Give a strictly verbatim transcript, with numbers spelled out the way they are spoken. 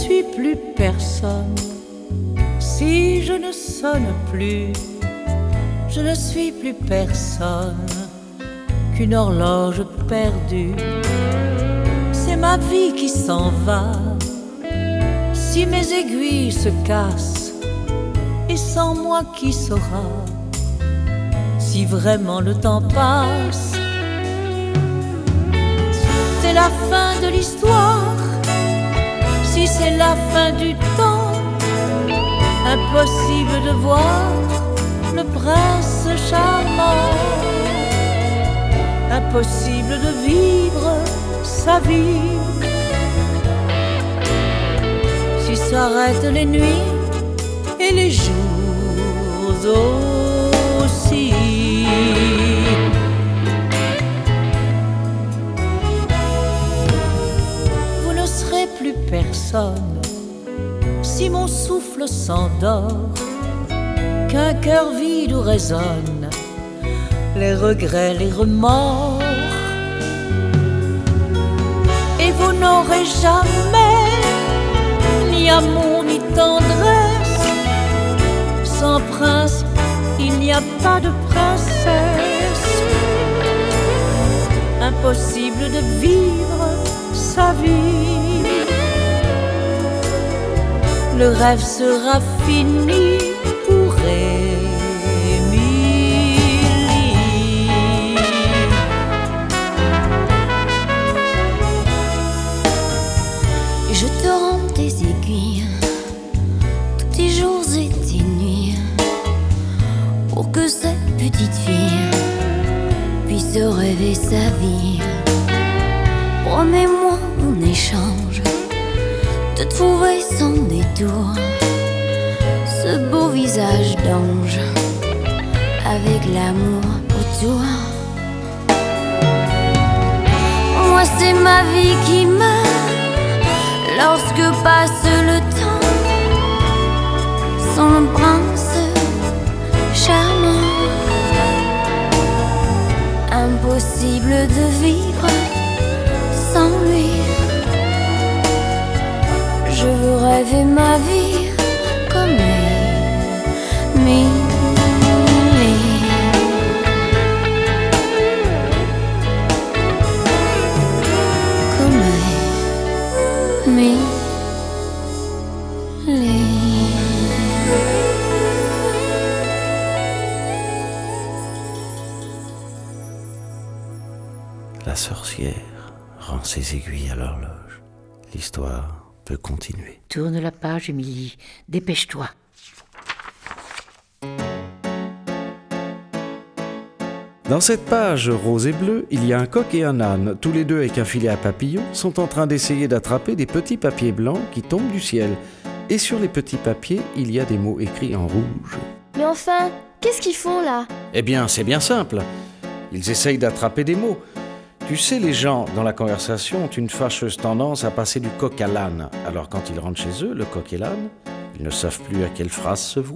suis plus personne. Si je ne sonne plus, je ne suis plus personne qu'une horloge perdue. C'est ma vie qui s'en va. Si mes aiguilles se cassent, et sans moi qui saura si vraiment le temps passe. C'est la fin de l'histoire. Si c'est la fin du temps, impossible de voir le prince charmant. Impossible de vivre sa vie. Si s'arrêtent les nuits et les jours aussi. Vous ne serez plus personne si mon souffle s'endort, qu'un cœur vide où résonnent les regrets, les remords. Et vous n'aurez jamais ni amour ni tendresse. Sans prince, il n'y a pas de princesse. Impossible de vivre sa vie. Le rêve sera fini pour Émilie. Je te rends tes aiguilles, tous tes jours et tes nuits, pour que cette petite fille puisse rêver sa vie. Promets-moi en échange de trouver sans détour ce beau visage d'ange avec l'amour autour. Moi c'est ma vie qui meurt lorsque passe le temps sans le prince charmant. Impossible de vivre sans lui. Je veux rêver ma vie comme Émilie. Comme Émilie. La sorcière rend ses aiguilles à l'horloge. L'histoire peut continuer. Tourne la page, Émilie. Dépêche-toi. Dans cette page rose et bleue, il y a un coq et un âne. Tous les deux, avec un filet à papillons, sont en train d'essayer d'attraper des petits papiers blancs qui tombent du ciel. Et sur les petits papiers, il y a des mots écrits en rouge. Mais enfin, qu'est-ce qu'ils font là? Eh bien, c'est bien simple. Ils essayent d'attraper des mots. Tu sais, les gens, dans la conversation, ont une fâcheuse tendance à passer du coq à l'âne. Alors quand ils rentrent chez eux, le coq et l'âne, ils ne savent plus à quelle phrase se vouer.